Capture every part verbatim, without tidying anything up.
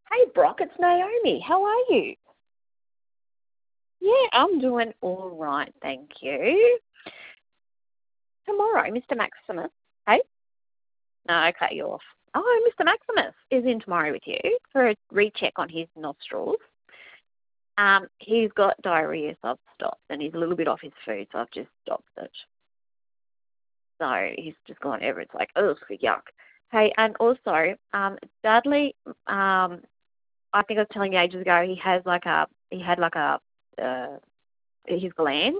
Hey, Brock, it's Naomi. How are you? Yeah, I'm doing all right, thank you. Tomorrow, Mister Maximus. Hey? No, I cut you off. Oh, Mister Maximus is in tomorrow with you for a recheck on his nostrils. Um, he's got diarrhea, so I've stopped, and he's a little bit off his food, so I've just stopped it. So he's just gone over. It's like, ugh, yuck. Hey, and also, um, Dudley, um, I think I was telling you ages ago, he has like a, he had like a, uh, his gland.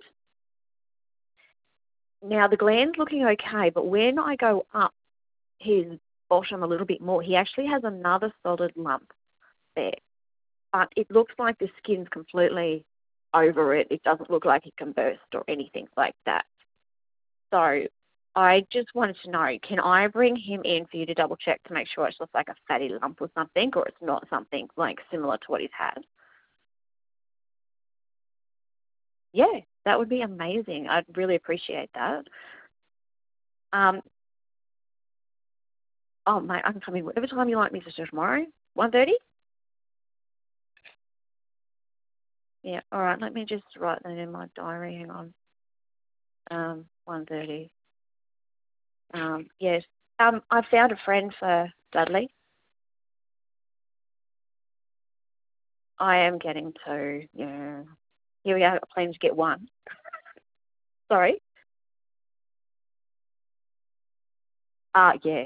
Now the gland's looking okay, but when I go up his bottom a little bit more, he actually has another solid lump there. But it looks like the skin's completely over it. It doesn't look like it can burst or anything like that. So I just wanted to know, can I bring him in for you to double check to make sure it's just like a fatty lump or something, or it's not something like similar to what he's had? Yeah, that would be amazing. I'd really appreciate that. Um, oh, mate, I can come in whatever time you like me to do tomorrow. one thirty? Yeah, all right. Let me just write that in my diary. Hang on. Um, one thirty. Um, yes. Um, I found a friend for Dudley. I am getting two. Yeah. Here we are. I plan to get one. Sorry. Uh, yeah.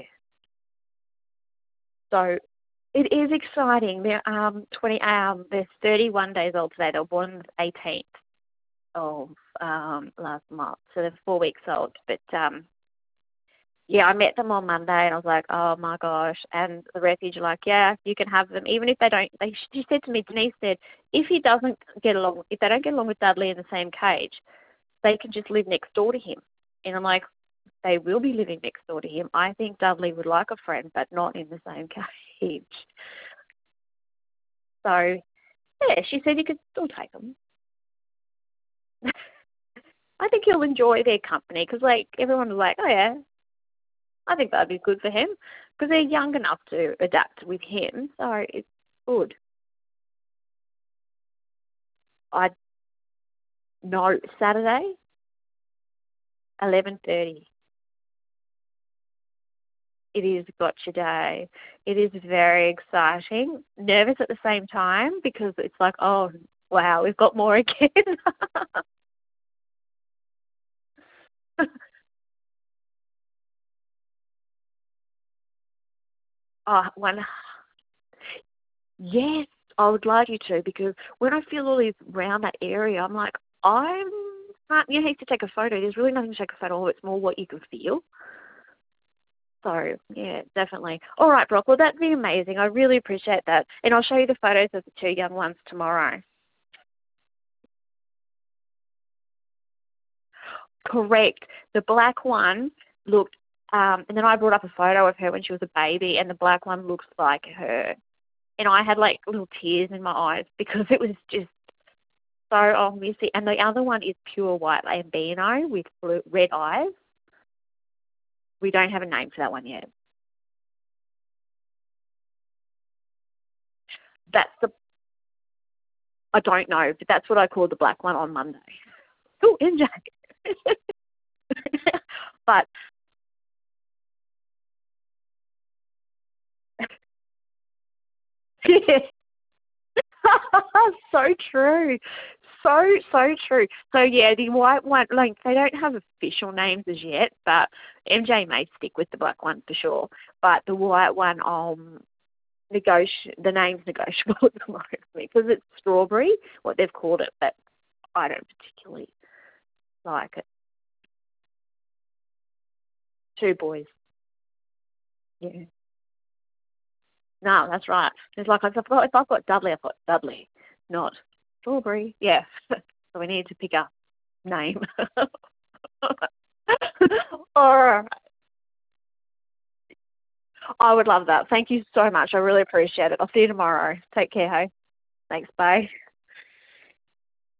So it is exciting. They're um twenty. Um, they're thirty-one days old today. They were born on the eighteenth of um last month, so they're four weeks old. But um, yeah, I met them on Monday, and I was like, oh my gosh. And the refuge are like, yeah, you can have them, even if they don't. They she said to me, Denise said, if he doesn't get along, if they don't get along with Dudley in the same cage, they can just live next door to him. And I'm like, they will be living next door to him. I think Dudley would like a friend, but not in the same cage. So yeah, she said you could still take them. I think he'll enjoy their company because like everyone was like, oh yeah, I think that'd be good for him because they're young enough to adapt with him. So it's good. I know Saturday, eleven thirty. It is Gotcha Day. It is very exciting. Nervous at the same time because it's like, oh wow, we've got more again. oh, one. Yes, I would like you to because when I feel all these around that area, I'm like, I'm can't. You have to take a photo. There's really nothing to take a photo of. It's more what you can feel. So, yeah, definitely. All right, Brock. Well, that'd be amazing. I really appreciate that. And I'll show you the photos of the two young ones tomorrow. Correct. The black one looked, um, and then I brought up a photo of her when she was a baby, and the black one looks like her. And I had, like, little tears in my eyes because it was just so, oh, missy. And the other one is pure white Lambino with blue, red eyes. We don't have a name for that one yet. That's the, I don't know, but that's what I called the black one on Monday. Oh, M J. but yeah. so true. So, so true. So yeah, the white one, like they don't have official names as yet, but M J may stick with the black one for sure. But the white one, um, negoti- the name's negotiable at the moment because it's strawberry, what they've called it, but I don't particularly like it. Two boys. Yeah. No, that's right. It's like if I've got, if I've got Dudley, I've got Dudley, not strawberry. Yeah. so we need to pick a name. All right. I would love that. Thank you so much. I really appreciate it. I'll see you tomorrow. Take care, hey. Thanks. Bye.